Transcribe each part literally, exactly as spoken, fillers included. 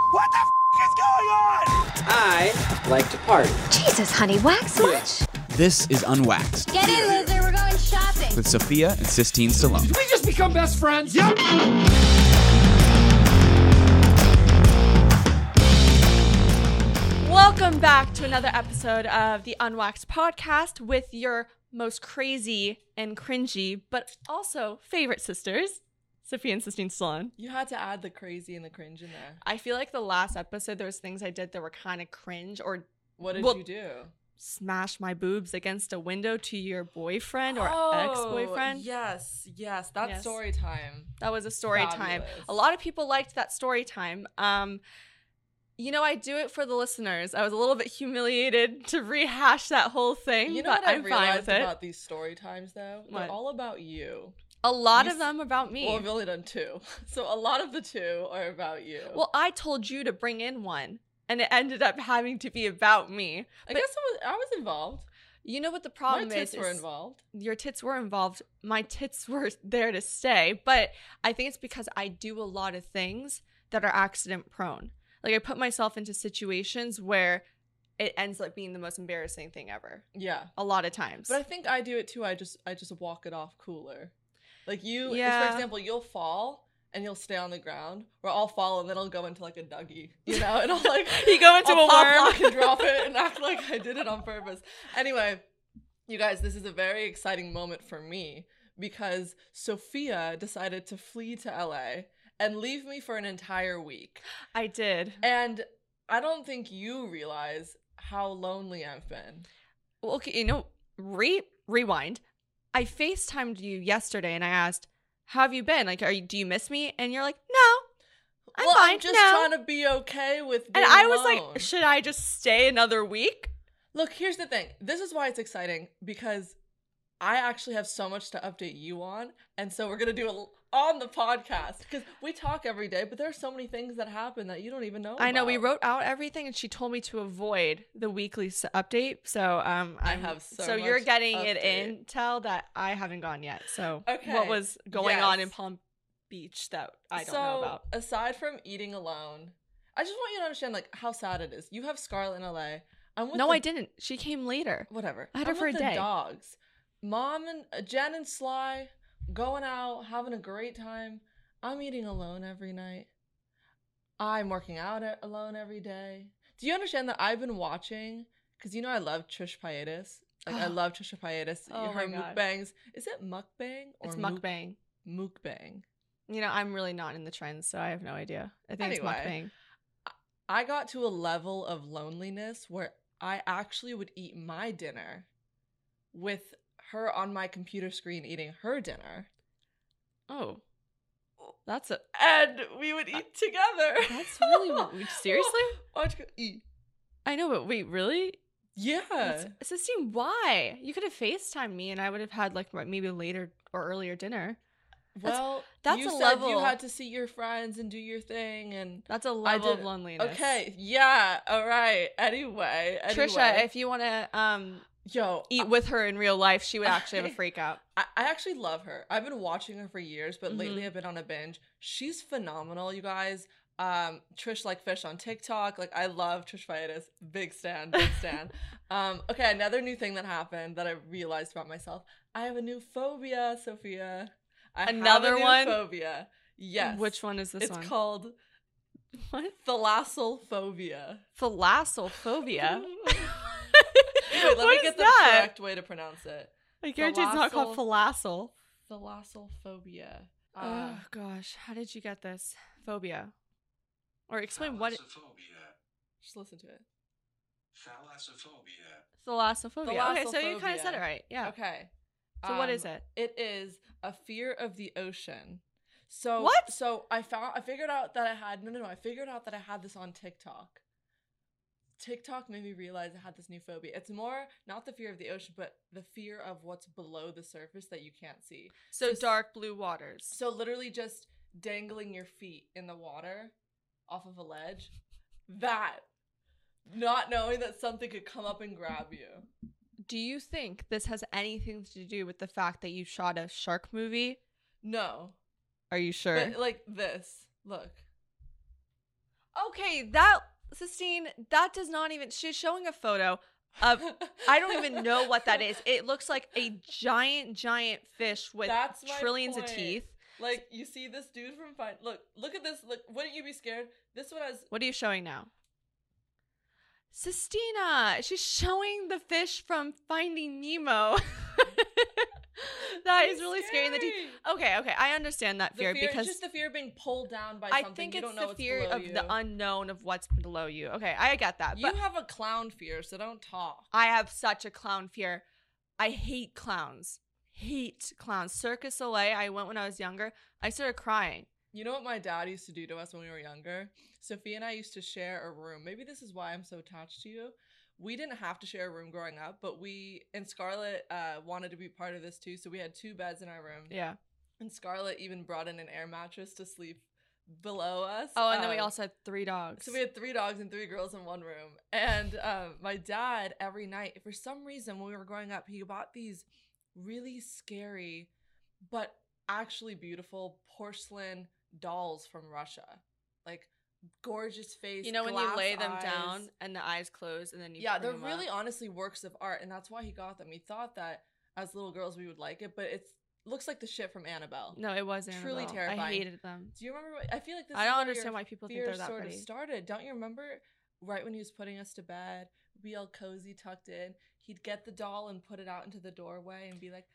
What the f*** is going on? I like to party. Jesus, honey, wax much? This is Unwaxed Get in, loser, we're going shopping. with Sophia and Sistine Stallone. Did we just become best friends? Yep. Welcome back to another episode of the Unwaxed podcast with your most crazy and cringy, but also favorite sisters, Sophia and Sistine Stallone. You had to add the crazy and the cringe in there. I feel like the last episode, there was things I did that were kind of cringe, or What did well, you do? smash my boobs against a window to your boyfriend or Oh, ex-boyfriend. Yes, yes. That's Yes. story time. That was a story time. Fabulous. A lot of people liked that story time. Um, you know, I do it for the listeners. I was a little bit humiliated to rehash that whole thing, You know but what I I'm fine realized with it. about these story times, though? What? They're all about you. A lot You of s- them about me. Well, I've only done two. So a lot of the two are about you. Well, I told you to bring in one, and it ended up having to be about me. I but- guess I was, I was involved. You know what the My problem tits is? were is involved. Your tits were involved. My tits were there to stay. But I think it's because I do a lot of things that are accident prone. Like I put myself into situations where it ends up being the most embarrassing thing ever. Yeah. A lot of times. But I think I do it too. I just I just walk it off cooler. Like you, Yeah. for example, you'll fall and you'll stay on the ground, or I'll fall and then I'll go into like a Dougie, you know, and I'll like You go into I'll a pop worm. lock and drop it and act like I did it on purpose. Anyway, you guys, this is a very exciting moment for me because Sophia decided to flee to L A and leave me for an entire week. I did. And I don't think you realize how lonely I've been. Well, okay, you know, re rewind. I FaceTimed you yesterday and I asked, "How have you been? Like, are you, do you miss me?" And you're like, "No, I'm well, fine." I'm just no. trying to be okay with being And I was alone. like, "Should I just stay another week?" Look, here's the thing. This is why it's exciting, because I actually have so much to update you on. And so we're going to do it on the podcast, because we talk every day, but there are so many things that happen that you don't even know I know we about. wrote out everything, and she told me to avoid the weekly s- update. So, um, I I'm- have so so you're much getting it update. intel that I haven't gone yet. So, Okay, what was going on in yes. Palm Beach that I don't so, know about? aside from eating alone, I just want you to understand like how sad it is. You have Scarlett in L A. I'm with No, the- I didn't. She came later. Whatever. I had I'm her for with a the day. dogs. Mom and uh, Jen and Sly going out, having a great time. I'm eating alone every night. I'm working out a- alone every day. Do you understand that I've been watching? Because you know I love Trish Paytas. Like I love Trisha Paytas. Oh her my God. mukbangs. Is it mukbang or It's muk- mukbang. Mukbang. You know, I'm really not in the trends, so I have no idea. I think Anyway. it's mukbang. I got to a level of loneliness where I actually would eat my dinner with her on my computer screen eating her dinner. Oh, that's a And we would eat together. that's really seriously. Why don't you go eat? I know, but wait, really? Yeah. That's, Sistine, why? You could have FaceTimed me, and I would have had like maybe later or earlier dinner. that's- well, that's you a said level. you had to see your friends and do your thing, and That's a level of did- loneliness. okay, yeah, all right. Anyway, Trisha, anyway. if you want to um yo eat with her in real life, she would actually have a freak out. I, I actually love her. I've been watching her for years, but lately Mhm. I've been on a binge. She's phenomenal, you guys. Um, Trish like fish on TikTok. Like I love Trish Paytas. Big stan, big stan. um, okay, another new thing that happened that I realized about myself. I have a new phobia, Sophia. I Another have a new one? phobia. Yes. Which one is this it's one? called What? thalassophobia. Thalassophobia. Wait, let What me is get the that? correct way to pronounce it. I guarantee it's not called Thalassal- thalassal. Thalassophobia. Uh, Oh gosh, how did you get this phobia? Or explain what it, Thalassophobia. just listen to it. Thalassophobia. thalassophobia. Okay, so you kind of said it Thalassophobia. right. Yeah. Okay. So what Um, is it? It is a fear of the ocean. So What? So I found I figured out that I had no no no I figured out that I had this on TikTok. TikTok made me realize I had this new phobia. It's more not the fear of the ocean, but the fear of what's below the surface that you can't see. So Just- dark blue waters. So literally just dangling your feet in the water off of a ledge. That. Not knowing that something could come up and grab you. Do you think this has anything to do with the fact that you shot a shark movie? No. Are you sure? But like this. Look. Okay, that Sistine, that does not even. She's showing a photo of. I don't even know what that is. It looks like a giant, giant fish with That's my trillions point. of teeth. Like, you see this dude from Find. Look, look at this. Look, wouldn't you be scared? This one has. What are you showing now? Sistina, she's showing the fish from Finding Nemo. That is really scary. The teeth. Okay, okay, I understand that The fear, fear because just the fear of being pulled down by I something think you it's don't know the what's fear below of you. the unknown of what's below you. Okay, I get that. You But have a clown fear, so don't talk. I have such a clown fear. I hate clowns. Hate clowns. Circus Soleil, I went when I was younger. I started crying. You know what my dad used to do to us when we were younger? Sophia and I used to share a room. Maybe this is why I'm so attached to you. We didn't have to share a room growing up, but we and Scarlett uh, wanted to be part of this too. So we had two beds in our room. Yeah. And Scarlett even brought in an air mattress to sleep below us. Oh, and then we Um, also had three dogs. So we had three dogs and three girls in one room. And um, my dad, every night, for some reason, when we were growing up, he bought these really scary, but actually beautiful porcelain dolls from Russia. Like, gorgeous face, You know when you glass lay them eyes. down and the eyes close and then you Yeah, bring they're them really up. honestly works of art, and that's why he got them. He thought that as little girls we would like it, but it's looks like the shit from Annabelle. No, it wasn't. Truly Annabelle. terrifying. I hated them. Do you remember? What, I feel like this. I is don't where understand your why people think fear they're that sort pretty. of started. Don't you remember? Right when he was putting us to bed, we'd be all cozy, tucked in. He'd get the doll and put it out into the doorway and be like,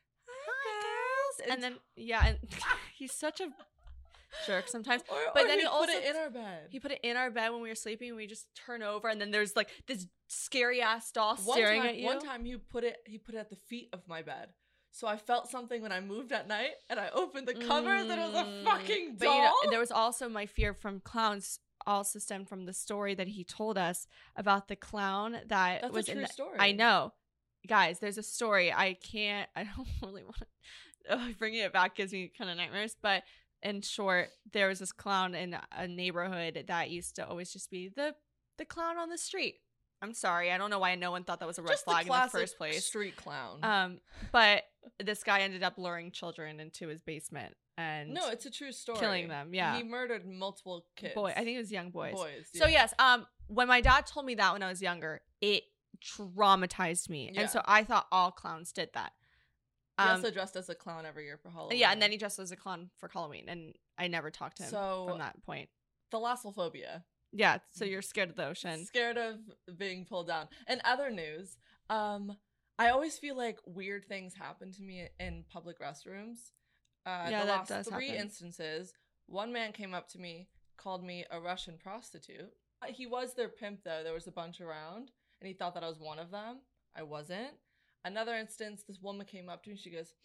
"Hi, girls," And then yeah, and he's such a jerk sometimes. Or, But or then he'd he put also it in our bed. He put it in our bed when we were sleeping, and we just turn over, and then there's like this scary ass doll one staring time, at you. One time he put it he put it at the feet of my bed. So I felt something when I moved at night, and I opened the covers, and it was a Mm. fucking But doll. you know, there was also my fear from clowns. Also stemmed from the story that he told us about the clown that That's was a in true the, story. I know, guys. There's a story. I can't. I don't really want to. Oh, bringing it back gives me kind of nightmares. But in short, there was this clown in a neighborhood that used to always just be the the clown on the street. I'm sorry. I don't know why no one thought that was a red Just flag the in the classic first place. street clown. Um, but this guy ended up luring children into his basement and no, it's a true story. killing them, yeah. He murdered multiple kids. boy, I think it was young boys. Boys. So yeah. yes, um, when my dad told me that when I was younger, it traumatized me, Yeah. and so I thought all clowns did that. He Um, also dressed as a clown every year for Halloween. yeah, and then he dressed as a clown for Halloween, and I never talked to him So- from that point. thalassophobia. Yeah, so you're scared of the ocean. Scared of being pulled down. And other news, um, I always feel like weird things happen to me in public restrooms. Uh, Yeah, the that last does three happen. instances, one man came up to me, called me a Russian prostitute. He was their pimp, though. There was a bunch around, and he thought that I was one of them. I wasn't. Another instance, this woman came up to me. She goes,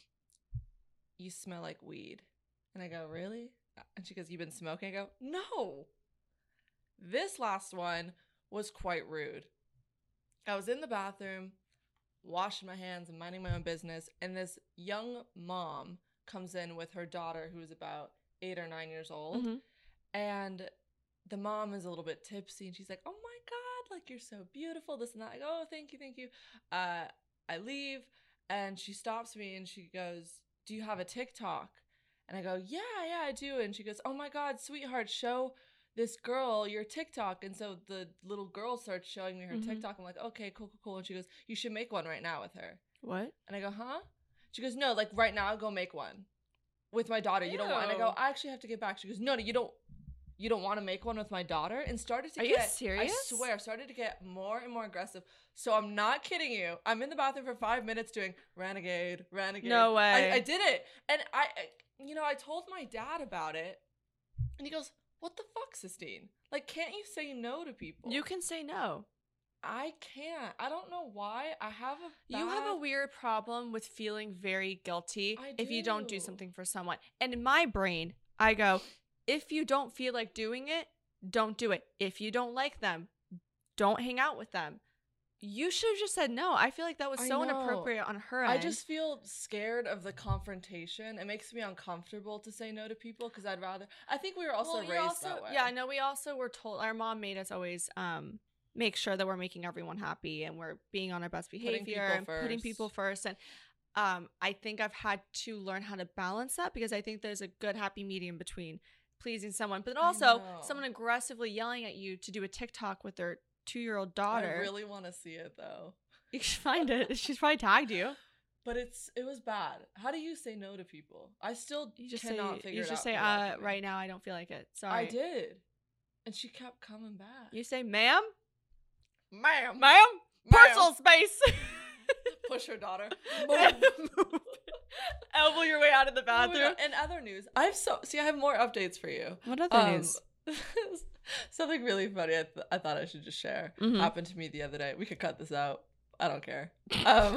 "You smell like weed." And I go, "Really?" And she goes, "You've been smoking?" I go, "No." This last one was quite rude. I was in the bathroom, washing my hands and minding my own business, and this young mom comes in with her daughter who is about eight or nine years old. Mhm. And the mom is a little bit tipsy, and she's like, "Oh my God, like you're so beautiful, this and that." I go, "Oh, thank you, thank you." Uh, I leave, and she stops me, and she goes, "Do you have a TikTok?" And I go, "Yeah, yeah, I do." And she goes, "Oh my God, sweetheart, show this girl your TikTok." And so the little girl starts showing me her Mhm. TikTok. I'm like, "Okay, cool, cool, cool." And she goes, "You should make one right now with her." What? And I go, "Huh?" She goes, "No, like right now, go make one with my daughter. You don't want." And I go, Ew. "I actually have to get back." She goes, "No, no, you don't. You don't want to make one with my daughter?" And started to Are you get, serious? I swear, started to get more and more aggressive. So I'm not kidding you. I'm in the bathroom for five minutes doing renegade, renegade. No way. I, I did it, and I, I, you know, I told my dad about it, and he goes, "What the fuck, Sistine? Like, can't you say no to people?" You can say no. I can't. I don't know why. I have a. You have a bad- weird problem with feeling very guilty I if you don't do do. something for someone. And in my brain, I go, if you don't feel like doing it, don't do it. If you don't like them, don't hang out with them. You should have just said no. I feel like that was I so know. inappropriate on her end. I just feel scared of the confrontation. It makes me uncomfortable to say no to people because I'd rather. I think we were also Well, you're raised also- that way. Yeah, I know. We also were told, our mom made us always um make sure that we're making everyone happy and we're being on our best Putting behavior people and putting first. people first. And um, I think I've had to learn how to balance that because I think there's a good happy medium between pleasing someone, but then I also know. someone aggressively yelling at you to do a TikTok with their two-year-old I daughter. really want to see it though. You should find it. She's probably tagged you. But it's it was bad. How do you say no to people? I still You just cannot say, figure you it just out say, for the life uh, of me. right now I don't feel like it. Sorry. I did. And she kept coming back. You say, ma'am, Ma'am. ma'am, Ma'am. personal space. Push her daughter. Move. Elbow your way out of the Oh my bathroom. God. In other news, I have so see. I have more updates for you. What other Um, news? Something really funny. I, th- I thought I should just share. Mhm. Happened to me the other day. We could cut this out. I don't care. Um,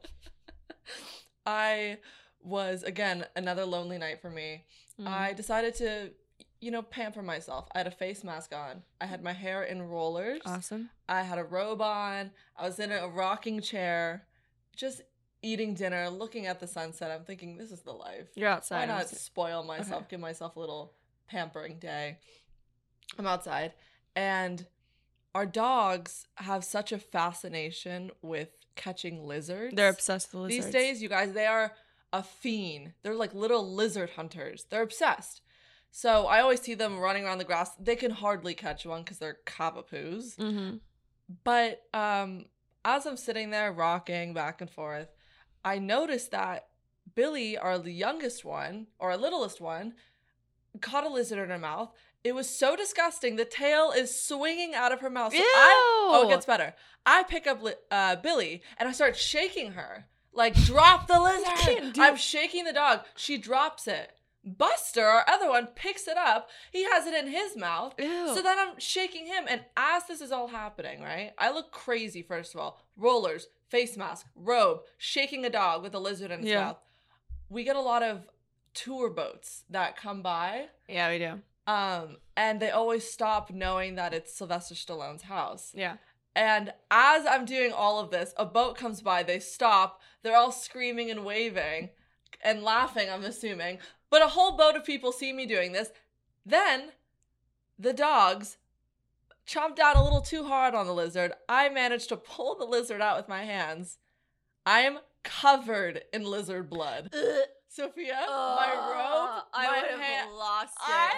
I was again another lonely night for me. Mm. I decided to, you know, pamper myself. I had a face mask on. I had my hair in rollers. Awesome. I had a robe on. I was in a rocking chair, just eating dinner, looking at the sunset. I'm thinking, this is the life. You're outside. Why not spoil myself, Okay. give myself a little pampering day? I'm outside, and our dogs have such a fascination with catching lizards. They're obsessed with lizards. These days, you guys, they are a fiend. They're like little lizard hunters. They're obsessed. So I always see them running around the grass. They can hardly catch one because they're cavapoos. Mm-hmm. But um, as I'm sitting there rocking back and forth, I noticed that Billy, our youngest one, or our littlest one, caught a lizard in her mouth. It was so disgusting. The tail is swinging out of her mouth. So I, oh, it gets better. I pick up li- uh, Billy and I start shaking her. Like, drop the lizard. can't do- I'm shaking the dog. She drops it. Buster, our other one, picks it up. He has it in his mouth. Ew. So then I'm shaking him. And as this is all happening, right? I look crazy, first of all. Rollers, face mask, robe, shaking a dog with a lizard in his Yeah. mouth. We get a lot of tour boats that come by. Yeah, we do. Um, and they always stop knowing that it's Sylvester Stallone's house. Yeah. And as I'm doing all of this, a boat comes by, they stop, they're all screaming and waving and laughing, I'm assuming. But a whole boat of people see me doing this. Then the dogs chomped down a little too hard on the lizard. I managed to pull the lizard out with my hands. I am covered in lizard blood. Sophia, my robe, I my would have hand, lost it. I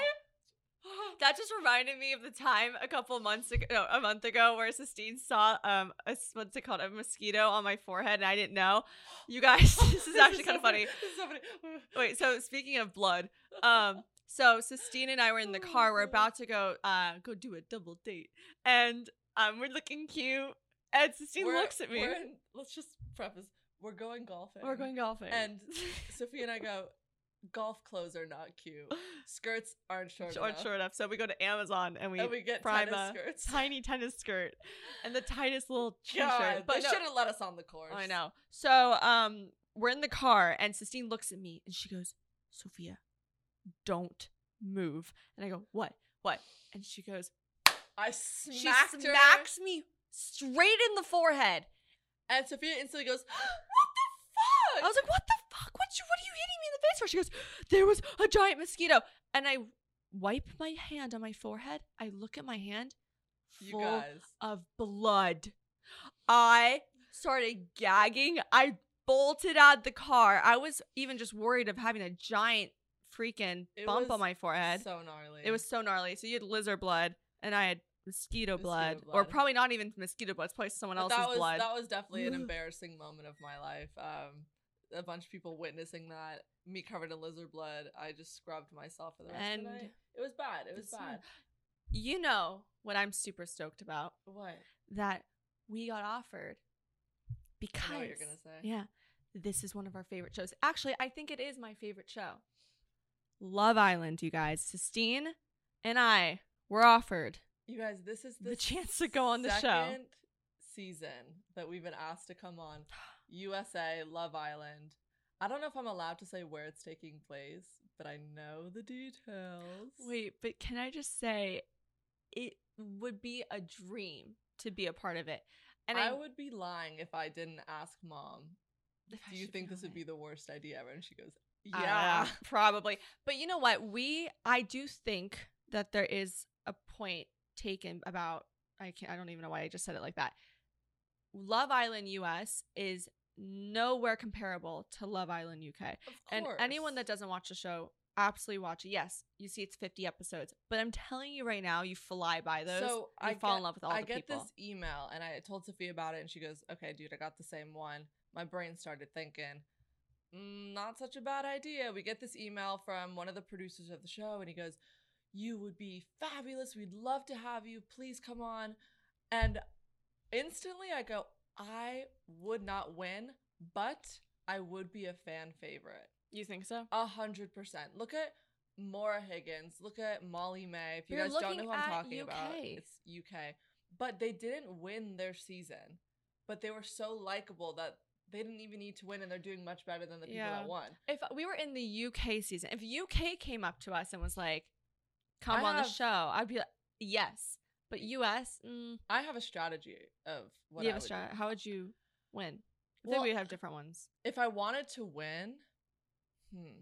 That just reminded me of the time a couple months ago, no, a month ago, where Sistine saw um a what's it called, a mosquito on my forehead, and I didn't know. You guys, this is actually kind of funny. This is so funny. Wait, so speaking of blood, um, so Sistine and I were in the car. We're about to go, uh, go do a double date, and um, we're looking cute. And Sistine We're- looks at me. we're in- let's just preface. We're going golfing. We're going golfing, And Sophia and I go, golf clothes are not cute. Skirts aren't short short, enough. short enough. So we go to Amazon and we, And we get prime tennis a skirts. tiny tennis skirt and the tightest little t-shirt. God, but they no- should have let us on the course. I know. So um, we're in the car, and Sistine looks at me, and she goes, "Sophia, don't move." And I go, "What? What?" And she goes, I she smacked her. smacks me straight in the forehead. And Sophia instantly goes, what the fuck? I was like, "What the fuck? What you? What are you hitting me in the face for?" She goes, "There was a giant mosquito." And I wipe my hand on my forehead. I look at my hand, you full guys. of blood. I started gagging. I bolted out the car. I was even just worried of having a giant freaking It bump was on my forehead. So gnarly. It was so gnarly. So you had lizard blood, and I had mosquito, Mosquito blood. Or blood. probably not even mosquito blood. It's probably someone But else's that was, blood. That was definitely an Ugh. embarrassing moment of my life. Um, a bunch of people witnessing that, me covered in lizard blood. I just scrubbed myself for the rest And of the night. It was bad. It was it's, uh, bad. You know what I'm super stoked about? What? That we got offered because I know what you're gonna say. yeah, this is one of our favorite shows. Actually, I think it is my favorite show. Love Island, you guys. Sistine and I were offered You guys, this is the, the chance to go on the show. second season that we've been asked to come on. U S A, Love Island. I don't know if I'm allowed to say where it's taking place, but I know the details. Wait, but can I just say it would be a dream to be a part of it. And I, I, would be lying if I didn't ask Mom, if I do you should think be this would be lying. the worst idea ever? And she goes, I don't yeah. know, probably. But you know what? We I do think that there is a point taken about I can't I don't even know why I just said it like that. Love Island U S is nowhere comparable to Love Island U K. Of And course. anyone that doesn't watch the show absolutely watch it. Yes, you see it's fifty episodes, but I'm telling you right now, you fly by those. So you I fall get, in love with all I the get people. this email, and I told Sophia about it, and she goes, "Okay, dude, I got the same one." My brain started thinking, mm, not such a bad idea. We get this email from one of the producers of the show, and he goes, "You would be fabulous. We'd love to have you. Please come on." And instantly I go, I would not win, but I would be a fan favorite. You think so? A hundred percent. Look at Maura Higgins. Look at Molly May. If you You're guys don't looking know who I'm at talking U K. about, it's U K. But they didn't win their season. But they were so likable that they didn't even need to win, and they're doing much better than the people Yeah. that won. If we were in the U K season, if U K came up to us and was like, come I on have- the show, I'd be like, yes. But U S, mm, I have a strategy of what you I have a would strat- do. how would you win? I Well, think we have different ones. If I wanted to win, hmm.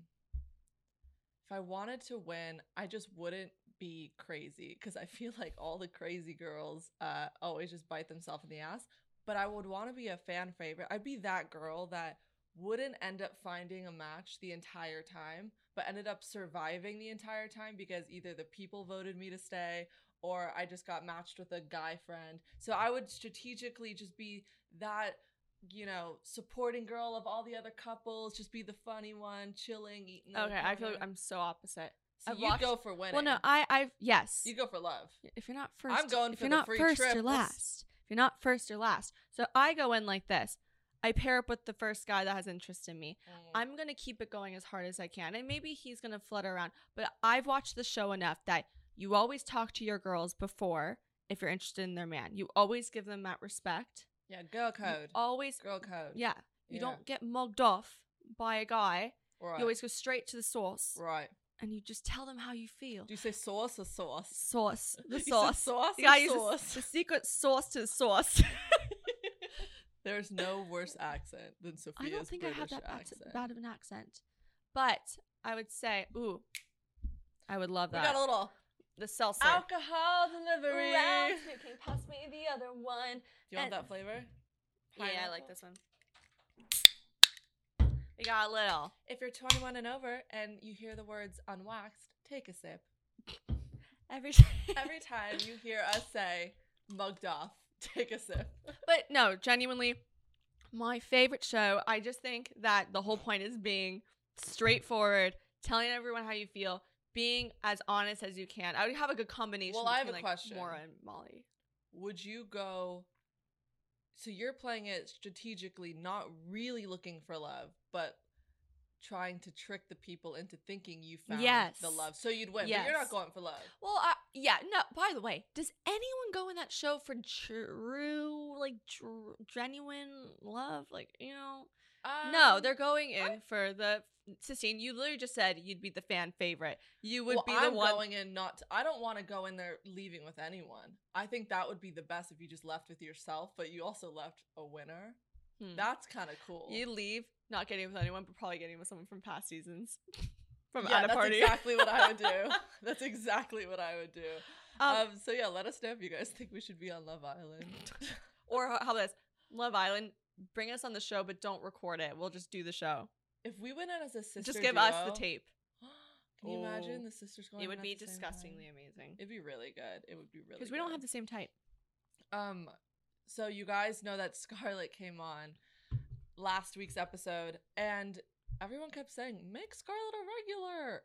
If I wanted to win, I just wouldn't be crazy, because I feel like all the crazy girls uh, always just bite themselves in the ass. But I would want to be a fan favorite. I'd be that girl that wouldn't end up finding a match the entire time, but ended up surviving the entire time because either the people voted me to stay or I just got matched with a guy friend. So I would strategically just be that, you know, supporting girl of all the other couples, just be the funny one, chilling, eating. in the Okay, I feel corner. I'm so opposite. So I've you watched- go for winning. Well, no, I, I've, yes. You go for love. If you're not first, I'm going if for you're the not free first, trip. you're Let's- last. If you're not first, you're last. So I go in like this. I pair up with the first guy that has interest in me. Mm. I'm going to keep it going as hard as I can. And maybe he's going to flutter around. But I've watched the show enough that you always talk to your girls before if you're interested in their man. You always give them that respect. Yeah, girl You code. always, Girl code. yeah. You Yeah. don't get mugged off by a guy. Right. You always go straight to the source. Right. And you just tell them how you feel. Do you say sauce or sauce? Sauce. The You said sauce. sauce You or gotta use the- sauce? the secret sauce to the sauce. There's no worse accent than Sophia's I don't think British I have that bad, accent. bad of an accent. But I would say, ooh, I would love We that. got a little The seltzer. alcohol delivery. Round two, can you pass me the other one? Do you want And- that flavor? Yeah, I Pineapple? like this one. We got a little. If you're twenty-one and over and you hear the words unwaxed, take a sip. Every Every time you hear us say mugged off, take a sip. But no, genuinely, my favorite show. I just think that the whole point is being straightforward, telling everyone how you feel, being as honest as you can. I would have a good combination. Well, I have between, a like, question. Maura and Molly. Would you go? So you're playing it strategically, not really looking for love, but trying to trick the people into thinking you found Yes. the love. So you'd win, but Yes. you're not going for love. Well, uh, yeah, no. By the way, does anyone go in that show for true, like, tr- genuine love? Like, you know, no, Um, they're going in I- for the. Sistine, you literally just said you'd be the fan favorite. You would well, be the I'm one. going in not. To, I don't want to go in there leaving with anyone. I think that would be the best if you just left with yourself, but you also left a winner. Hmm. That's kind of cool. You leave not getting with anyone, but probably getting with someone from past seasons. From yeah, at a that's party. exactly what I would do. That's exactly what I would do. Um, Um, so yeah, let us know if you guys think we should be on Love Island. or how how about this? Love Island, bring us on the show, but don't record it. We'll just do the show. If we went in as a sister, just give us the duo- tape. Can you Oh. imagine the sisters going? It in would at be the same disgustingly time? amazing. It'd be really good. It would be really Because we don't good. have the same type. Um, so you guys know that Scarlett came on last week's episode, and everyone kept saying, "Make Scarlett a regular."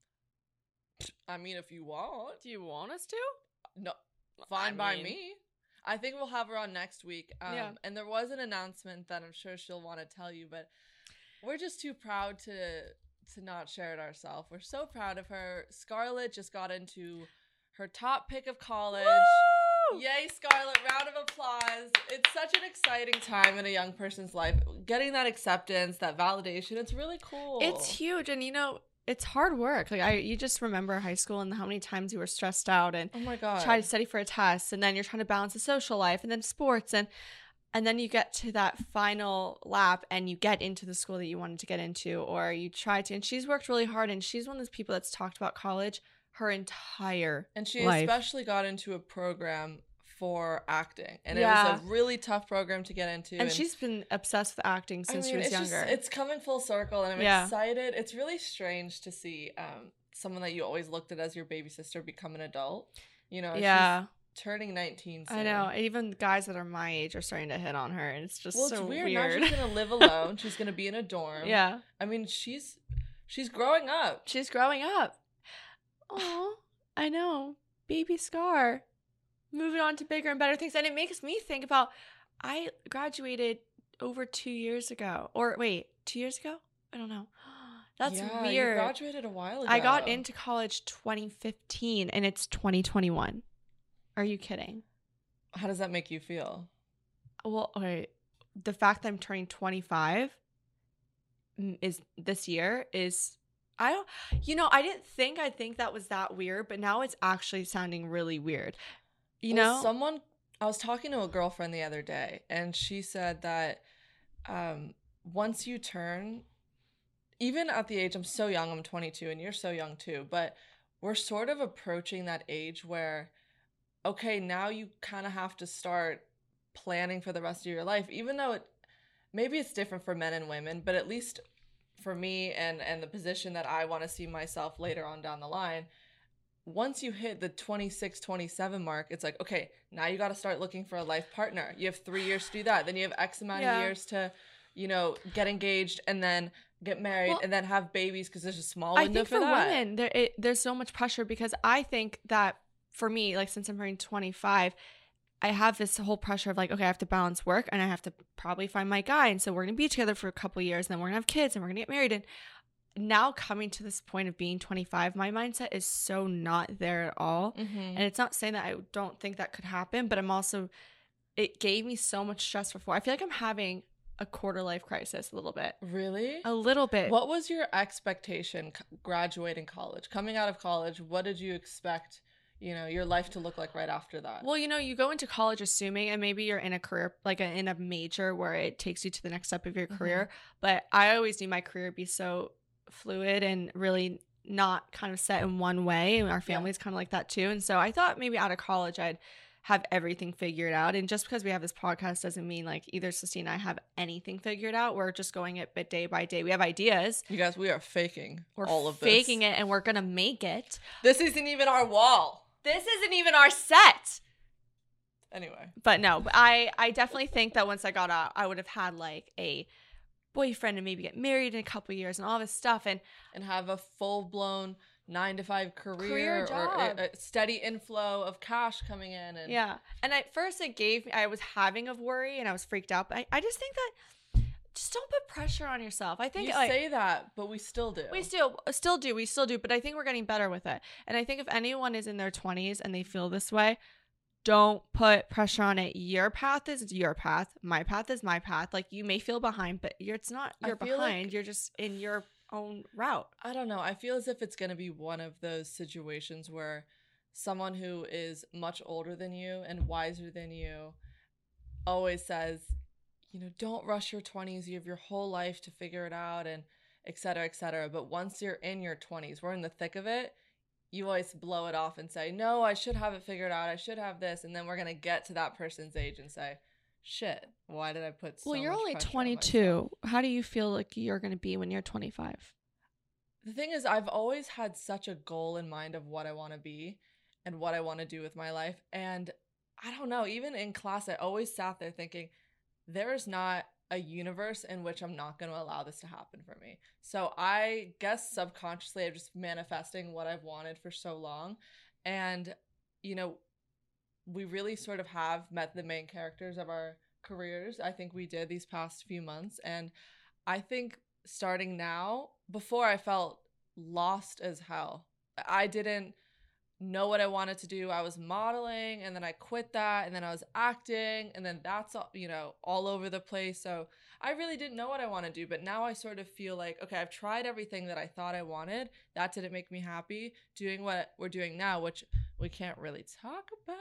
I mean, if you want, Do you want us to? no, fine by mean- me. I think we'll have her on next week. Um, Yeah. And there was an announcement that I'm sure she'll want to tell you, but we're just too proud to to not share it ourselves. We're so proud of her. Scarlett just got into her top pick of college. Woo! Yay, Scarlett. Round of applause. It's such an exciting time in a young person's life. Getting that acceptance, that validation, it's really cool. It's huge, and you know, it's hard work. Like I, you just remember high school and how many times you were stressed out and Oh my God. try to study for a test, and then you're trying to balance the social life and then sports, and and then you get to that final lap and you get into the school that you wanted to get into, or you try to. And she's worked really hard, and she's one of those people that's talked about college her entire And she life. especially got into a program for acting, and Yeah. it was a really tough program to get into. And she's been obsessed with acting since I mean, she was it's younger. Just, it's coming full circle, and I'm Yeah. excited. It's really strange to see um, someone that you always looked at as your baby sister become an adult. You know, yeah. she's turning nineteen soon. I know. Even guys that are my age are starting to hit on her, and it's just Well, it's so weird. weird. Now she's gonna live alone. She's gonna be in a dorm. Yeah. I mean, she's she's growing up. She's growing up. Oh, I know. Baby Scar. Moving on to bigger and better things. And it makes me think about, I graduated over two years ago. Or wait, two years ago? I don't know. That's yeah, weird. You graduated a while ago. I got into college twenty fifteen and it's twenty twenty-one. Are you kidding? How does that make you feel? Well, okay. The fact that I'm turning twenty-five is this year is, I don't, you know, I didn't think I'd think that was that weird, but now it's actually sounding really weird. You Well, know? someone, I was talking to a girlfriend the other day, and she said that um, once you turn, even at the age, I'm so young, I'm twenty-two, and you're so young too, but we're sort of approaching that age where, okay, now you kind of have to start planning for the rest of your life, even though it, maybe it's different for men and women, but at least for me and, and the position that I want to see myself later on down the line, once you hit the twenty-six, twenty-seven mark, it's like, okay, now you got to start looking for a life partner. You have three years to do that. Then you have X amount Yeah. of years to, you know, get engaged and then get married Well, and then have babies, because there's a small I window think for, for that. women, there, it, there's so much pressure because I think that for me, like since I'm turning twenty-five, I have this whole pressure of like, okay, I have to balance work and I have to probably find my guy. And so we're going to be together for a couple years and then we're going to have kids and we're going to get married. And now coming to this point of being twenty-five, my mindset is so not there at all. Mm-hmm. And it's not saying that I don't think that could happen, but I'm also, it gave me so much stress before. I feel like I'm having a quarter life crisis a little bit. Really? A little bit. What was your expectation c- graduating college? Coming out of college, what did you expect, you know, your life to look like right after that? Well, you know, you go into college assuming, and maybe you're in a career, like a, in a major where it takes you to the next step of your career. But I always knew my career would be so fluid and really not kind of set in one way. And our family's kind of like that too. And so I thought maybe out of college, I'd have everything figured out. And just because we have this podcast doesn't mean like either Sistine and I have anything figured out. We're just going it bit day by day. We have ideas. You guys, we are faking We're all of this. faking it and we're going to make it. This isn't even our wall. This isn't even our set. Anyway. But no, but I, I definitely think that once I got out, I would have had like a boyfriend and maybe get married in a couple of years and all this stuff. And And have a full-blown nine to five career, Career or job. a, a steady inflow of cash coming in. And yeah. And at first it gave me, I was having of worry and I was freaked out. But I, I just think that just don't put pressure on yourself. I think you like, say that, but we still do. we still still do. We still do. But I think we're getting better with it. And I think if anyone is in their twenties and they feel this way, don't put pressure on it. Your path is your path. My path is my path. Like you may feel behind, but you're, it's not, I you're feel behind. like- You're just in your own route. I don't know. I feel as if it's going to be one of those situations where someone who is much older than you and wiser than you always says, you know, don't rush your twenties. You have your whole life to figure it out, and et cetera, et cetera. But once you're in your twenties, we're in the thick of it, you always blow it off and say, no, I should have it figured out. I should have this. And then we're going to get to that person's age and say, shit, why did I put so Well, you're much only pressure on twenty-two. myself? How do you feel like you're going to be when you're twenty-five? The thing is, I've always had such a goal in mind of what I want to be and what I want to do with my life. And I don't know, even in class, I always sat there thinking, there is not a universe in which I'm not going to allow this to happen for me. So I guess subconsciously, I'm just manifesting what I've wanted for so long. And, you know, we really sort of have met the main characters of our careers. I think we did these past few months. And I think starting now, before I felt lost as hell. I didn't know what I wanted to do. I was modeling and then I quit that and then I was acting and then that's all, you know, all over the place. So I really didn't know what I want to do, but now I sort of feel like, okay, I've tried everything that I thought I wanted. That didn't make me happy. Doing what we're doing now, which we can't really talk about,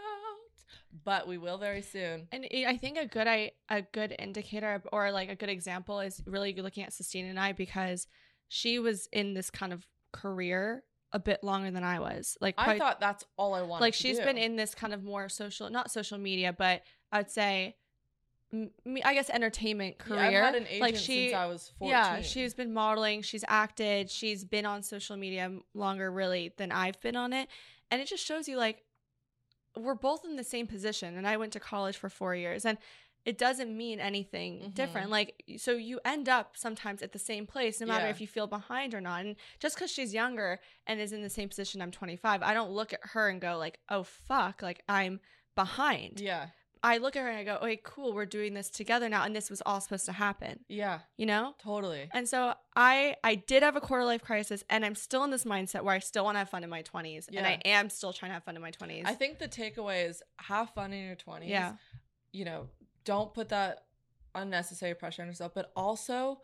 but we will very soon. And I think a good I a good indicator or like a good example is really looking at Sistine and I, because she was in this kind of career a bit longer than I was. Like I probably- thought that's all I wanted like to she's do. been in this kind of more social, not social media, but I'd say, m- me, I guess entertainment Yeah, career. I've had an agent like she, since I was fourteen. yeah, she's been modeling, she's acted, she's been on social media m- longer really than I've been on it, and it just shows you like we're both in the same position. And I went to college for four years, and it doesn't mean anything Mhm. different. Like, so you end up sometimes at the same place, no matter Yeah. if you feel behind or not. And just because she's younger and is in the same position, I'm twenty-five, I don't look at her and go like, oh, fuck, like I'm behind. Yeah. I look at her and I go, okay, cool, we're doing this together now. And this was all supposed to happen, Yeah. you know? Totally. And so I I did have a quarter life crisis, and I'm still in this mindset where I still want to have fun in my twenties. And I am still trying to have fun in my twenties. I think the takeaway is have fun in your twenties. Yeah. You know, don't put that unnecessary pressure on yourself, but also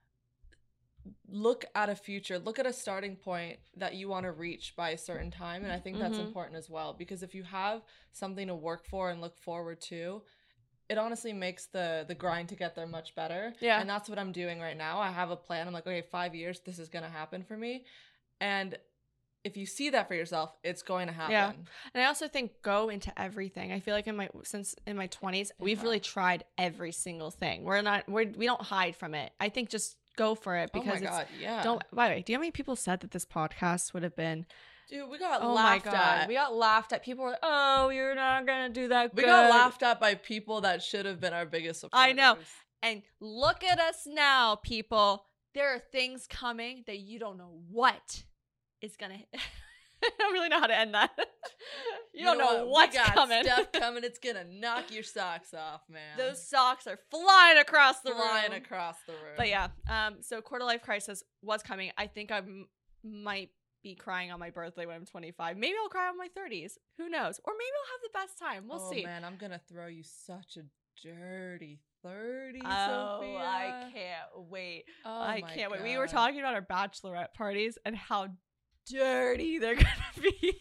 look at a future, look at a starting point that you want to reach by a certain time. And I think that's Mhm. important as well, because if you have something to work for and look forward to, it honestly makes the the grind to get there much better. Yeah. And that's what I'm doing right now. I have a plan. I'm like, okay, five years, this is going to happen for me. And if you see that for yourself, it's going to happen. Yeah. And I also think go into everything. I feel like in my since in my twenties, we've really tried every single thing. We're not we're we don't hide from it. I think just go for it, because oh my it's God, yeah. don't by the way, do you know how many people said that this podcast would have been Dude, we got oh laughed my God. at. We got laughed at. People were like, oh, you're not gonna do that We good. got laughed at by people that should have been our biggest supporters. I know. And look at us now, people. There are things coming that you don't know what is gonna I don't really know how to end that. You, don't know, what? what's we got coming. Stuff coming. It's gonna knock your socks off, man. Those socks are flying across the flying room. across the room. But yeah, um, so quarter life crisis was coming. I think I m- might be crying on my birthday when I'm twenty-five. Maybe I'll cry on my thirties. Who knows? Or maybe I'll have the best time. We'll oh, see. man, I'm gonna throw you such a dirty thirty, Oh, Sophia. I can't wait. Oh, I my can't wait. We were God. talking about our bachelorette parties and how dirty they're gonna be.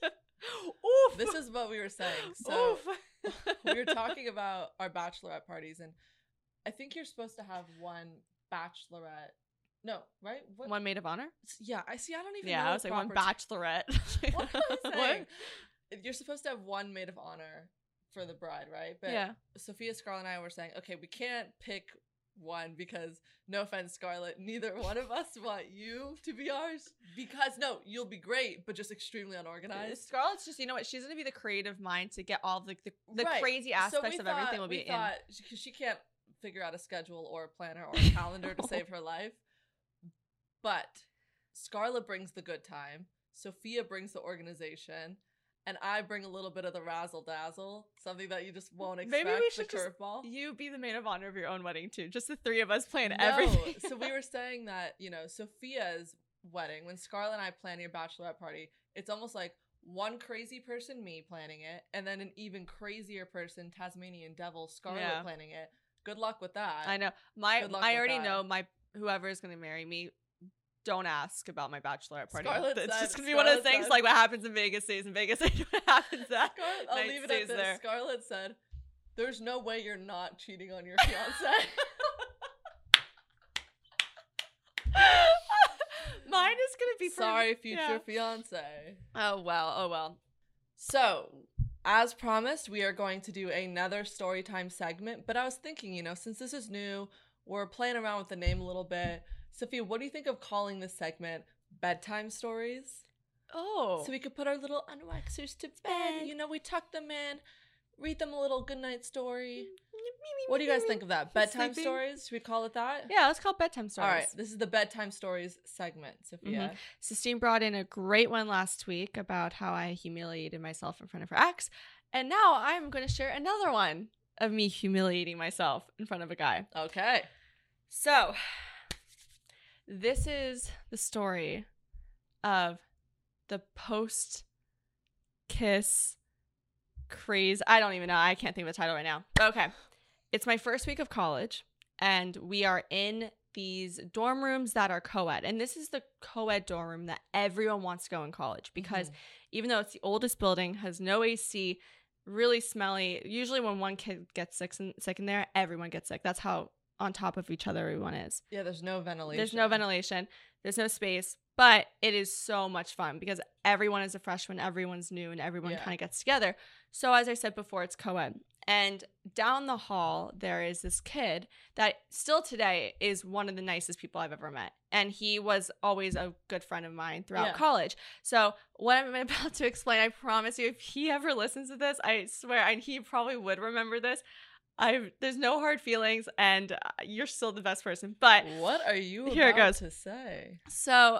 Oof. This is what we were saying. So Oof. we were talking about our bachelorette parties, and I think you're supposed to have one bachelorette. No, right? What? One maid of honor? Yeah, I see. I don't even. Yeah, know I was the like one proper bachelorette. What am I What? saying? You're supposed to have one maid of honor for the bride, right? But Yeah. Sophia, Scarlett, and I were saying, okay, we can't pick one because, no offense, Scarlett, neither one of us want you to be ours. Because, no, you'll be great, but just extremely unorganized. Scarlett's just, you know what? She's gonna be the creative mind to get all the the, the Right. crazy So aspects we of thought- everything will be we in. thought, because she can't figure out a schedule or a planner or a calendar to save her life. But Scarlett brings the good time. Sophia brings the organization. And I bring a little bit of the razzle dazzle, something that you just won't expect. Maybe we the should just curveball. you be the maid of honor of your own wedding too. Just the three of us playing No. everything. So we were saying that, you know, Sophia's wedding, when Scarlett and I plan your bachelorette party, it's almost like one crazy person, me planning it, and then an even crazier person, Tasmanian Devil, Scarlett Yeah. planning it. Good luck with that. I know. My Good luck I with already that. know my whoever is gonna marry me. Don't ask about my bachelorette party. Scarlett it's said- just gonna be one of the Scarlett things said- like what happens in Vegas stays in Vegas. What happens that Scarlett, I'll night leave it stays at this. there. Scarlett said, there's no way you're not cheating on your fiance. Mine is gonna be for- Sorry, future yeah. fiance. Oh well. Oh well. So, as promised, we are going to do another story time segment. But I was thinking, you know, since this is new, we're playing around with the name a little bit. Sophia, what do you think of calling this segment Bedtime Stories? Oh. So we could put our little unwaxers to bed. bed. You know, we tuck them in, read them a little goodnight story. What do you guys think of that? Bedtime Sleeping. stories? Should we call it that? Yeah, let's call it bedtime stories. All right, this is the Bedtime Stories segment, Sophia. Sistine brought in a great one last week about how I humiliated myself in front of her ex. And now I'm going to share another one of me humiliating myself in front of a guy. Okay. So, this is the story of the post kiss craze. I don't even know. I can't think of the title right now. Okay. It's my first week of college, and we are in these dorm rooms that are co-ed. And this is the co-ed dorm room that everyone wants to go in college because Mhm. even though it's the oldest building, has no A C, really smelly. Usually when one kid gets sick in, sick in there, everyone gets sick. That's how on top of each other everyone is. Yeah, there's no ventilation. There's no ventilation. There's no space. But it is so much fun because everyone is a freshman, everyone's new, and everyone Yeah. kind of gets together. So as I said before, it's co-ed. And down the hall, there is this kid that still today is one of the nicest people I've ever met. And he was always a good friend of mine throughout Yeah. college. So what I'm about to explain, I promise you, if he ever listens to this, I swear, and he probably would remember this, I there's no hard feelings, and uh, you're still the best person. But What are you Here it about goes. to say? so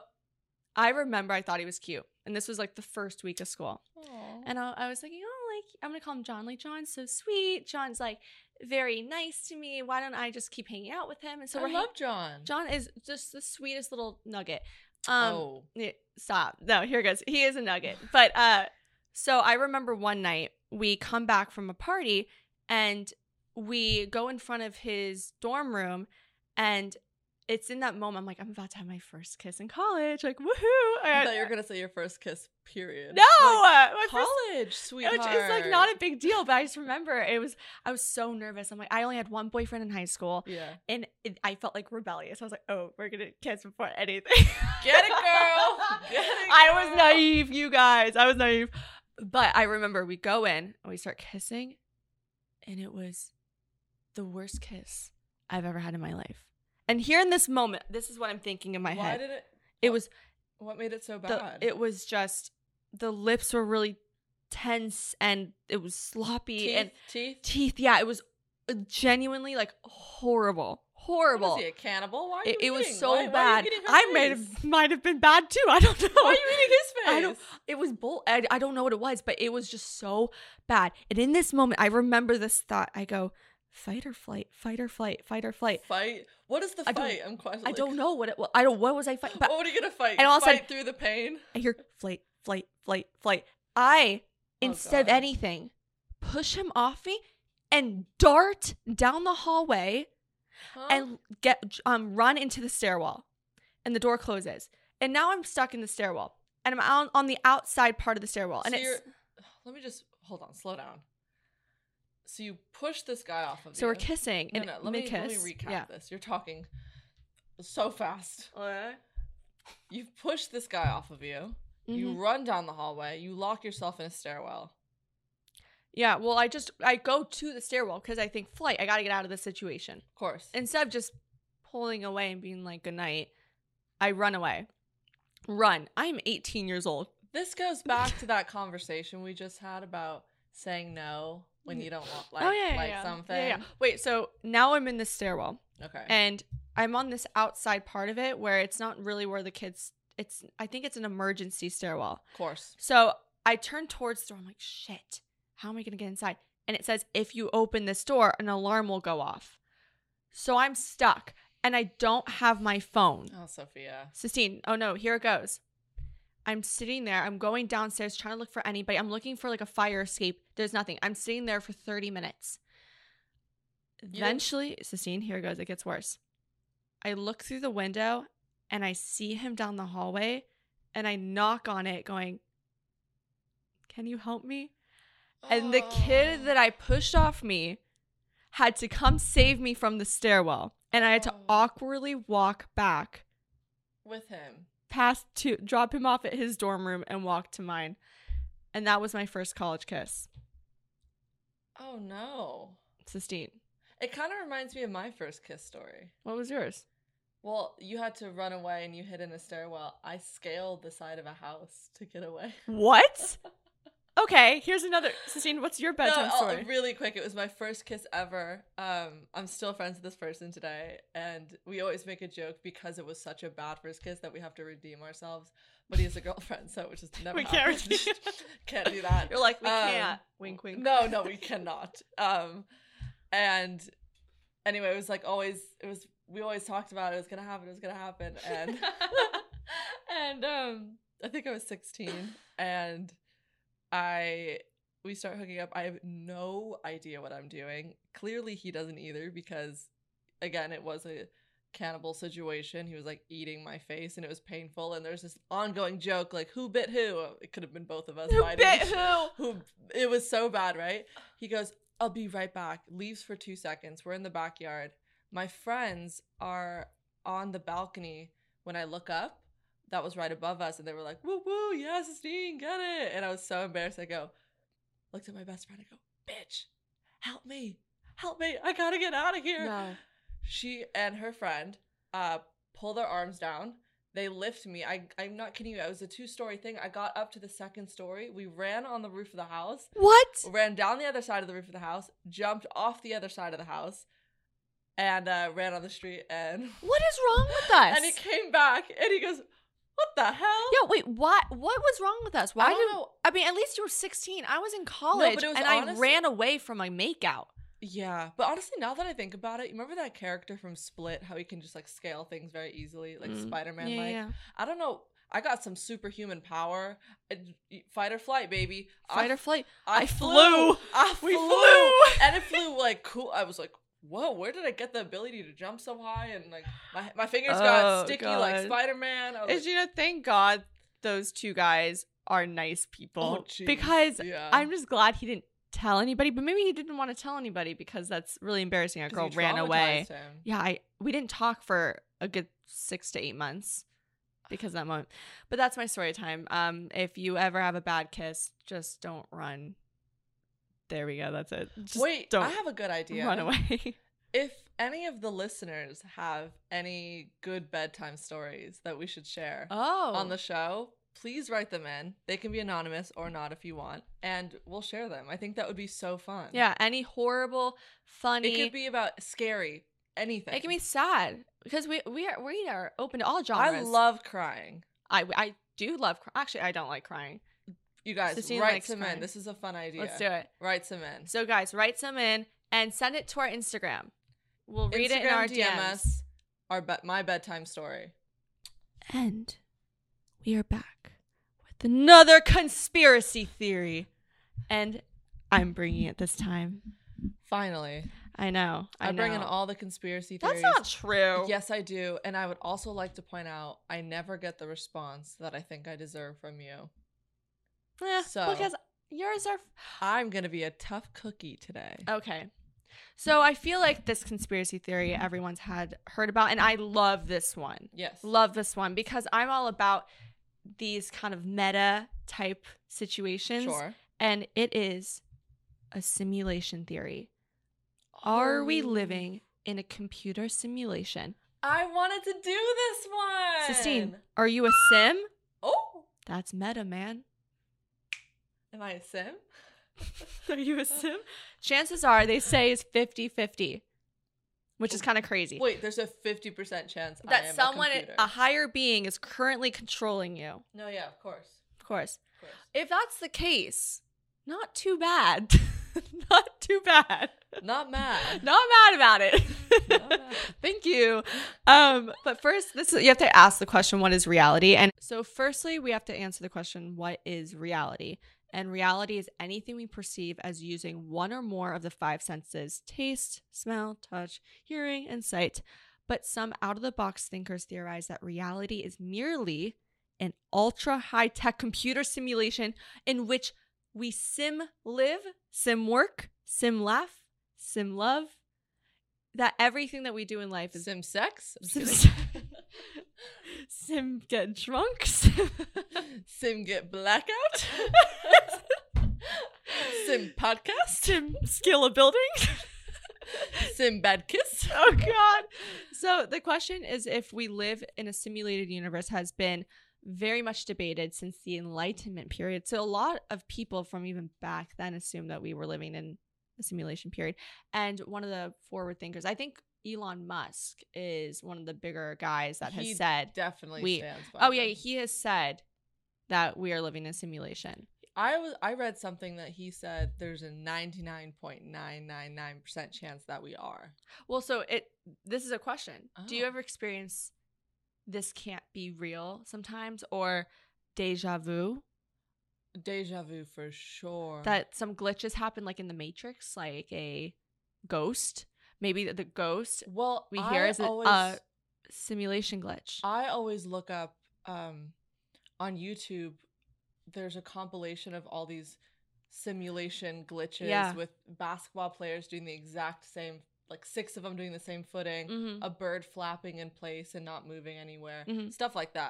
I remember I thought he was cute. And this was like the first week of school. Aw. And I, I was thinking, oh, like, I'm going to call him John. Like, John's so sweet. John's like very nice to me. Why don't I just keep hanging out with him? And so I we're hang- love John. John is just the sweetest little nugget. Um, oh. yeah, stop. No, here it goes. He is a nugget. But uh, so I remember one night we come back from a party and we go in front of his dorm room, and it's in that moment I'm like, I'm about to have my first kiss in college. Like, woohoo. I thought you were going to say your first kiss, period. No, Like, uh, my first- college, sweetheart. which is like not a big deal, but I just remember it was, I was so nervous. I'm like, I only had one boyfriend in high school, Yeah. and it, I felt like rebellious. I was like, oh, we're gonna kiss before anything. Get it, girl. Get it, I was girl. naive, you guys. I was naive. But I remember we go in and we start kissing, and it was the worst kiss I've ever had in my life. And here in this moment, this is what I'm thinking in my Why head. did it? It was What made it so the, bad? it was just the lips were really tense, and it was sloppy teeth. and teeth. teeth. Yeah, it was genuinely like horrible, horrible. Was he a cannibal? Why are you It, it was eating? so Why- why are you bad. eating his I might face? have might have been bad too. I don't know. Why are you eating his face? I don't. It was bull. I, I don't know what it was, but it was just so bad. And in this moment, I remember this thought. I go, fight or flight, fight or flight, fight or flight. Fight. What is the I don't- fight? I'm quite. I don't know what it was. I don't. What was I fighting? But What were you gonna fight? And all of a fight sudden- through the pain. I hear flight, flight, flight, flight. I, Oh, instead of God. anything, push him off me and dart down the hallway Huh? and get um run into the stairwell, and the door closes, and now I'm stuck in the stairwell, and I'm out on the outside part of the stairwell, and So it's you're- let me just hold on, slow down. So you push this guy off of so you. we're kissing No, and no, let me, mid-kiss. let me recap Yeah. this. You're talking so fast. You push this guy off of you. You Mhm. run down the hallway. You lock yourself in a stairwell. Yeah, well, I just I go to the stairwell because I think flight. I got to get out of this situation. Of course. Instead of just pulling away and being like good night, I run away. Run. I'm eighteen years old. This goes back to that conversation we just had about saying no when you don't want like oh yeah, yeah, like yeah. something. Yeah, yeah. Wait, so now I'm in the stairwell. Okay. And I'm on this outside part of it where it's not really where the kids it's I think it's an emergency stairwell. of course. So I turn towards the door. I'm like, shit, how am I gonna get inside? And it says if you open this door, an alarm will go off. So I'm stuck and I don't have my phone. Oh, Sophia. Sistine, oh no, here it goes. I'm sitting there. I'm going downstairs trying to look for anybody. I'm looking for like a fire escape. There's nothing. I'm sitting there for thirty minutes. didn't- Eventually, Sistine, here it goes. It gets worse. I look through the window and I see him down the hallway and I knock on it going, can you help me? And the kid that I pushed off me had to come save me from the stairwell. And I had to Oh. awkwardly walk back with him. past to drop him off at his dorm room and walk to mine. And that was my first college kiss. Oh no. Sistine. It kind of reminds me of my first kiss story. What was yours? Well, you had to run away and you hid in a stairwell. I scaled the side of a house to get away. What? Okay, here's another. Sistine, what's your bedtime no, story? I'll- really quick. It was my first kiss ever. Um, I'm still friends with this person today, and we always make a joke because it was such a bad first kiss that we have to redeem ourselves. But he has a girlfriend, so it just never We can't happened. redeem. Can't do that. You're like, we Um, can't. Wink, wink. No, no, we cannot. Um, and anyway, it was like always. It was. We always talked about it. It was gonna happen. It was gonna happen. And and um, I think I was sixteen, and I we start hooking up. I have no idea what I'm doing. Clearly, he doesn't either because, again, it was a cannibal situation. He was like eating my face, and it was painful. And there's this ongoing joke like, "Who bit who?" It could have been both of us. Who biting bit each- who? Who? It was so bad, right? He goes, "I'll be right back." Leaves for two seconds. We're in the backyard. My friends are on the balcony when I look up. that was right above us, and they were like, woo woo, yes, Sistine, get it. And I was so embarrassed. I go, looked at my best friend, I go, bitch, help me, help me, I gotta get out of here. No. She and her friend uh pull their arms down. They lift me. I, I'm not kidding you. It was a two-story thing. I got up to the second story. We ran on the roof of the house. What? Ran down the other side of the roof of the house. Jumped off the other side of the house. And uh, ran on the street. And What is wrong with us? and he came back. And he goes, what the hell? Yo, wait, what? What was wrong with us? Why I don't did? know. I mean, at least you were sixteen. I was in college, but it was and I honestly- ran away from my makeout. Yeah. But honestly, now that I think about it, you remember that character from Split? How he can just like scale things very easily? Like Mm. Spider-Man Yeah, like. yeah. I don't know. I got some superhuman power. Uh, Fight or flight, baby. Fight I or flight. I, I flew. flew. I We flew. flew. And it flew like cool. I was like, whoa, where did I get the ability to jump so high? And like my, my fingers Oh, got sticky like God. Spider-Man. I was Is like, you know, thank God those two guys are nice people. Oh, jeez. because Yeah. I'm just glad he didn't tell anybody, but maybe he didn't want to tell anybody because that's really embarrassing. A 'cause girl you ran away. traumatized him. Yeah, I we didn't talk for a good six to eight months because of that moment. But that's my story time. Um, if you ever have a bad kiss, just don't run. There we go. That's it. Just Wait, don't I have a good idea. run away. If any of the listeners have any good bedtime stories that we should share Oh, on the show, please write them in. They can be anonymous or not if you want, and we'll share them. I think that would be so fun. yeah. Any horrible, funny. It could be about scary, anything. It can be sad because we we are we are open to all genres. I love crying. I I do love cry- actually I don't like crying. You guys, Sistine write likes some crying. in. This is a fun idea. Let's do it. Write some in. So guys, write some in and send it to our Instagram. We'll read it in Instagram our D M D Ms. us our be- my bedtime story. And we are back with another conspiracy theory, and I'm bringing it this time. Finally, I know. I, I, bring in know. all the conspiracy That's theories. not true. Yes, I do. And I would also like to point out I never get the response that I think I deserve from you. Eh, So- because yours are I'm going to be a tough cookie today. okay. So I feel like this conspiracy theory everyone's had heard about, and I love this one. Yes. Love this one because I'm all about these kind of meta type situations. Sure. And it is a simulation theory. Are we Oh. living in a computer simulation? I wanted to do this one. Sistine, are you a sim? Oh, That's meta, man. am I a sim? Are you a sim? Chances are they say is fifty-fifty, which is kind of crazy. Wait, there's a fifty percent chance I that am someone, a computer. a higher being, is currently controlling you. No, yeah, of course. Of course. Of course. If that's the case, not too bad. Not too bad. Not mad. Not mad about it. Not mad. Thank you. Um, but first, this you have to ask the question, what is reality? And so firstly, we have to answer the question, what is reality? And reality is anything we perceive as using one or more of the five senses: taste, smell, touch, hearing, and sight. But some out-of-the-box thinkers theorize that reality is merely an ultra high-tech computer simulation in which we sim live, sim work, sim laugh, sim love. That everything that we do in life is Sim sex? I'm sim, kidding. sim get drunk, sim, Sim get blackout? Sim podcast? sim skill of building. Sim bad kiss? Oh God. So the question is, if we live in a simulated universe has been very much debated since the Enlightenment period. So a lot of people from even back then assumed that we were living in a simulation period. And one of the forward thinkers, I think Elon Musk is one of the bigger guys that He has said, Definitely we- stands by oh yeah, them. he has said that we are living in a simulation. I was I read something that he said there's a ninety-nine point nine nine nine percent chance that we are. Well, so it, this is a question. Do you Oh. ever experience this can't be real sometimes, or deja vu? Deja vu for sure. That some glitches happen, like in the Matrix, like a ghost. Maybe the, the ghost well, we I hear is a, always, a simulation glitch. I always look up um on YouTube. There's a compilation of all these simulation glitches Yeah. with basketball players doing the exact same, like six of them doing the same footing, Mhm. a bird flapping in place and not moving anywhere, Mhm. stuff like that.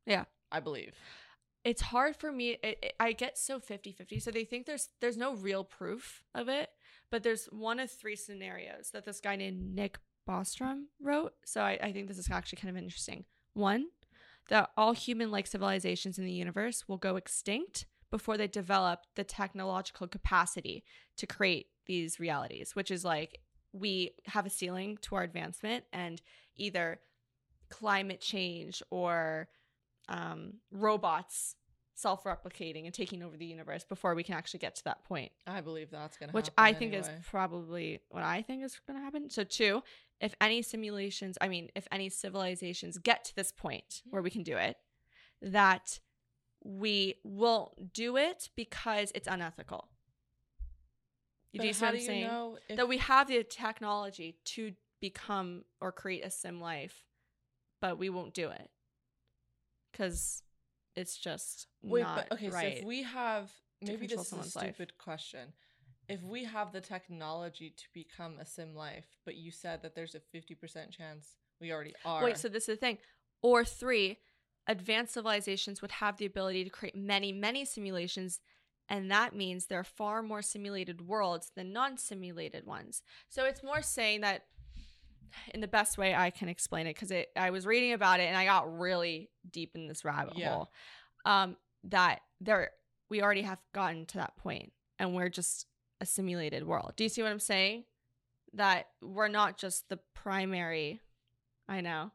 Yeah. I believe. It's hard for me. It, it, I get so fifty-fifty. So they think there's there's no real proof of it, but there's one of three scenarios that this guy named Nick Bostrom wrote. So I, I think this is actually kind of interesting. One, that all human-like civilizations in the universe will go extinct before they develop the technological capacity to create these realities, which is like we have a ceiling to our advancement, and either climate change or um, robots self-replicating and taking over the universe before we can actually get to that point. I believe that's going to happen. Which I think anyway. is probably what I think is going to happen. So two, if any simulations, I mean, if any civilizations get to this point where we can do it, that we won't do it because it's unethical. But Do you see how what do I'm you saying? know if- That we have the technology to become or create a sim life, but we won't do it because it's just Wait, not but okay, right. so if we have, to maybe control this is a someone's life. stupid question. If we have the technology to become a sim life, but you said that there's a fifty percent chance we already are. Wait, so this is the thing. Or three, advanced civilizations would have the ability to create many, many simulations, and that means there are far more simulated worlds than non-simulated ones. So it's more saying that, in the best way I can explain it, because it I was reading about it and I got really deep in this rabbit Yeah. hole, um, that there we already have gotten to that point, and we're just a simulated world. Do you see what I'm saying? That we're not just the primary. I know.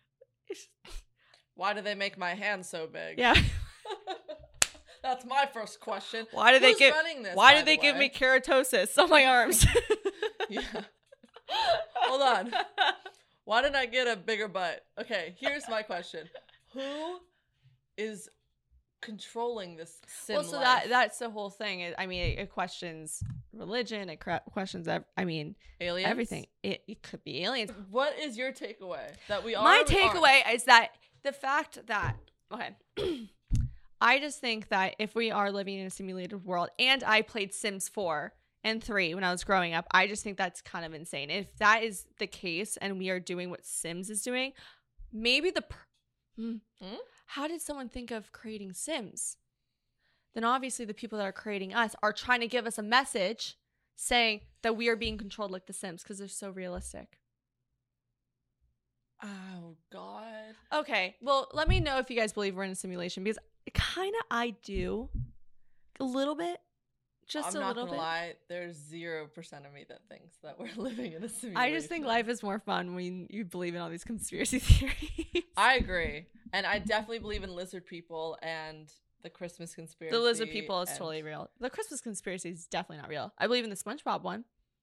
Why do they make my hand so big? Yeah. That's my first question. Why did they Who's give? running this, Why by did they the give way? me keratosis on my arms? Yeah. Hold on. Why did I get a bigger butt? Okay, here's my question. Who is controlling this sim Well, so life? that that's the whole thing. It- I mean, it, it questions religion. It cre- questions. ev- I mean, Aliens? everything. It, it could be aliens. What is your takeaway? That we are My or we aren't? takeaway is that the fact that okay. I just think that if we are living in a simulated world, and I played Sims four and three when I was growing up, I just think that's kind of insane. If that is the case and we are doing what Sims is doing, maybe the... Per- mm. Hmm? How did someone think of creating Sims? Then obviously the people that are creating us are trying to give us a message saying that we are being controlled like the Sims because they're so realistic. Oh, God. Okay, well, let me know if you guys believe we're in a simulation, because kind of I do. A little bit. Just I'm a not little gonna bit. lie, there's zero percent of me that thinks that we're living in a simulation. I just think life is more fun when you believe in all these conspiracy theories. I agree. And I definitely believe in lizard people and the Christmas conspiracy. The lizard people is and- totally real. The Christmas conspiracy is definitely not real. I believe in the SpongeBob one.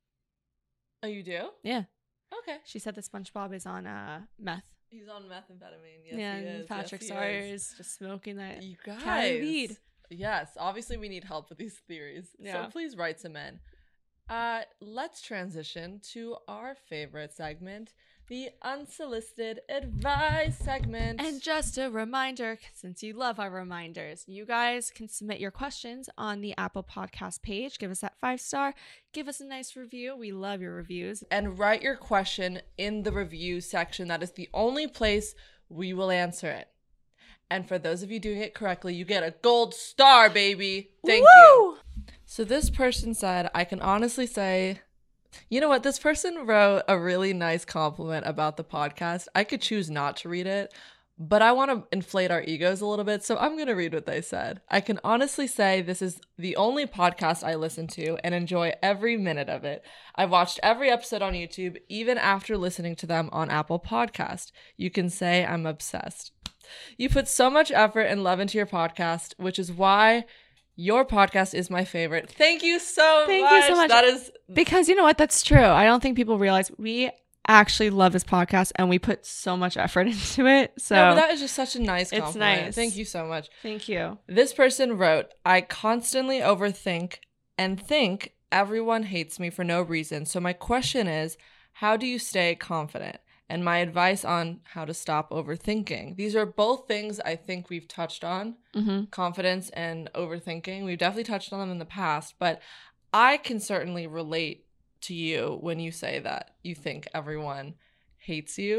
Oh, you do? Yeah. Okay. She said the SpongeBob is on uh, meth. He's on methamphetamine. Yes, yeah, he and is. Patrick yes, Sawyer he is. is just smoking that You Cali guys. weed. Yes, obviously we need help with these theories. Yeah. So please write some in. Uh, let's transition to our favorite segment, the unsolicited advice segment. And just a reminder, since you love our reminders, you guys can submit your questions on the Apple Podcast page. Give us that five star. Give us a nice review. We love your reviews. and write your question in the review section. That is the only place we will answer it. And for those of you doing it correctly, you get a gold star, baby. Thank you. So this person said, I can honestly say, you know what? This person wrote a really nice compliment about the podcast. I could choose not to read it, but I want to inflate our egos a little bit. So I'm going to read what they said. I can honestly say this is the only podcast I listen to and enjoy every minute of it. I've watched every episode on YouTube, even after listening to them on Apple Podcast. You can say I'm obsessed. You put so much effort and love into your podcast, which is why your podcast is my favorite. Thank you so Thank much. you so much. That is Because you know what? That's true. I don't think people realize we actually love this podcast and we put so much effort into it. So no, but that is just such a nice It's compliment. nice. Thank you so much. thank you. This person wrote, I constantly overthink and think everyone hates me for no reason. So my question is, how do you stay confident? And my advice on how to stop overthinking. These are both things I think we've touched on, Mm-hmm. confidence and overthinking. We've definitely touched on them in the past, but I can certainly relate to you when you say that you think everyone hates you.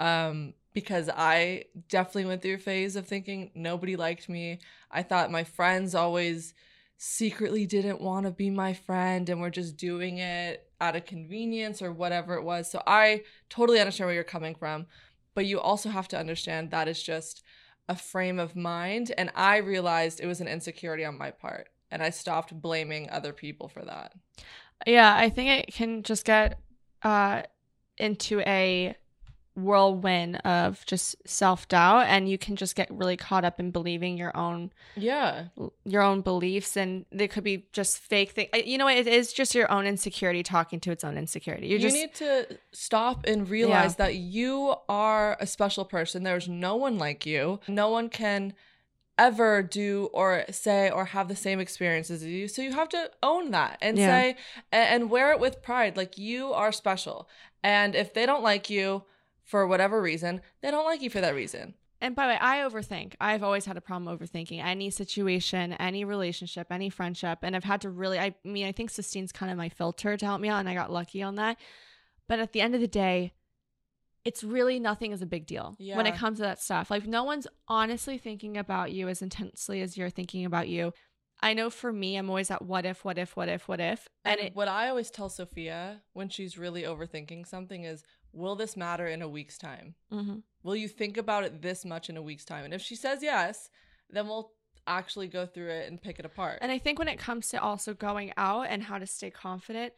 Um, because I definitely went through a phase of thinking nobody liked me. I thought my friends always secretly didn't want to be my friend and were just doing it out of convenience or whatever it was. So I totally understand where you're coming from, but you also have to understand that is just a frame of mind. And I realized it was an insecurity on my part, and I stopped blaming other people for that. Yeah, I think it can just get uh, into a whirlwind of just self-doubt, and you can just get really caught up in believing your own Yeah. your own beliefs, and there could be just fake thing. You know, it is just your own insecurity talking to its own insecurity. You're you just need to stop and realize Yeah. that you are a special person. There's no one like you. No one can ever do or say or have the same experiences as you. So you have to own that and Yeah. say and, and wear it with pride. Like, you are special. And if they don't like you for whatever reason, they don't like you for that reason. And by the way, I overthink. I've always had a problem overthinking any situation, any relationship, any friendship. And I've had to really, I mean, I think Sistine's kind of my filter to help me out, and I got lucky on that. But at the end of the day, it's really nothing is a big deal Yeah. when it comes to that stuff. Like, no one's honestly thinking about you as intensely as you're thinking about you. I know for me, I'm always at what if, what if, what if, what if. And, And it, what I always tell Sophia when she's really overthinking something is, will this matter in a week's time? Mhm. Will you think about it this much in a week's time? And if she says yes, then we'll actually go through it and pick it apart. And I think when it comes to also going out and how to stay confident,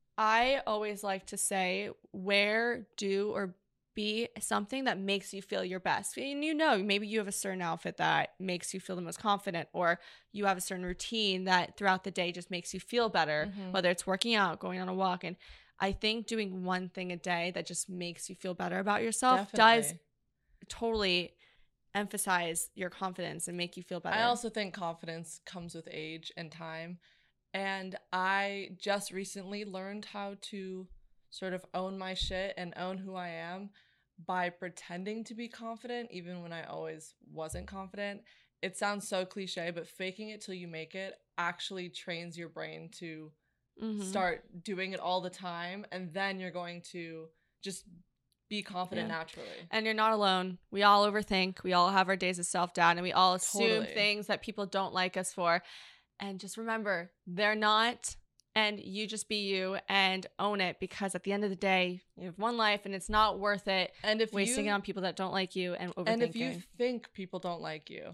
I always like to say, wear, do, or be something that makes you feel your best. And you know, maybe you have a certain outfit that makes you feel the most confident, or you have a certain routine that throughout the day just makes you feel better, Mhm. whether it's working out, going on a walk. And I think doing one thing a day that just makes you feel better about yourself does Definitely. totally emphasize your confidence and make you feel better. I also think confidence comes with age and time. And I just recently learned how to sort of own my shit and own who I am by pretending to be confident, even when I always wasn't confident. It sounds so cliche, but faking it till you make it actually trains your brain to Mhm. start doing it all the time. And then you're going to just be confident Yeah. naturally. And you're not alone. We all overthink. We all have our days of self-doubt, and we all assume Totally. things that people don't like us for. And just remember, they're not, and you just be you and own it, because at the end of the day, you have one life, and it's not worth it And if wasting you, it on people that don't like you and overthinking. And if you think people don't like you,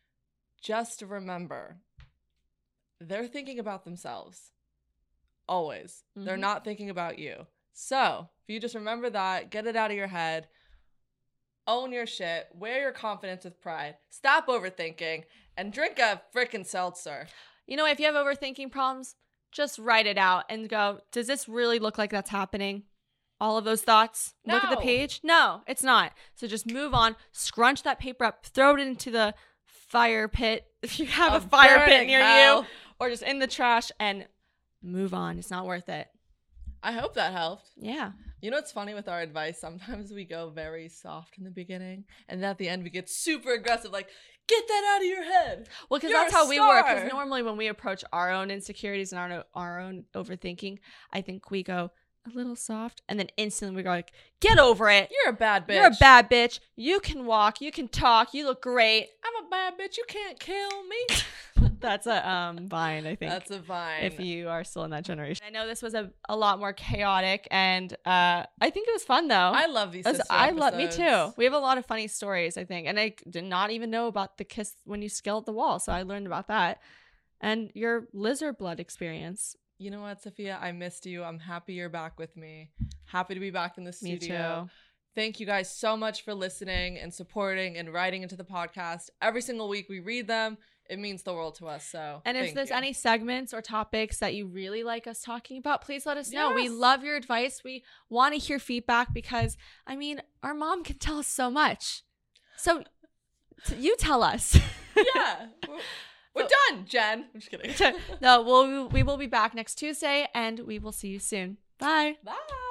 just remember, they're thinking about themselves. Always. They're Mhm. not thinking about you. So, if you just remember that, get it out of your head, own your shit, wear your confidence with pride, stop overthinking, and drink a freaking seltzer. You know, if you have overthinking problems, just write it out and go, does this really look like that's happening? All of those thoughts? Look at the No. page? No, it's not. So just move on, scrunch that paper up, throw it into the fire pit if you have a, A fire pit burning near hell. you, or just in the trash, and move on. It's not worth it. I hope that helped. Yeah. You know what's funny with our advice? Sometimes we go very soft in the beginning, and at the end we get super aggressive, like, get that out of your head. Well, because You're that's a how we work. star. Because normally when we approach our own insecurities and our, our own overthinking, I think we go a little soft, and then instantly we go like, get over it. You're a bad bitch. You're a bad bitch. You can walk. You can talk. You look great. I'm a bad bitch. You can't kill me. That's a um vine, I think. That's a vine. if you are still in that generation. I know this was a, a lot more chaotic, and uh, I think it was fun though. I love these. That's- sister I love me too. episodes. We have a lot of funny stories, I think, and I did not even know about the kiss when you scaled the wall, so I learned about that, and your lizard blood experience. You know what, Sophia? I missed you. I'm happy you're back with me. Happy to be back in the Me studio. too. Thank you guys so much for listening and supporting and writing into the podcast. Every single week we read them. It means the world to us. So, And if thank there's you. any segments or topics that you really like us talking about, please let us know. We Yes. love your advice. We want to hear feedback because, I mean, our mom can tell us so much. So t- you tell us. yeah, we're, we're done, Jen. I'm just kidding. No, we'll, we will be back next Tuesday, and we will see you soon. Bye. Bye.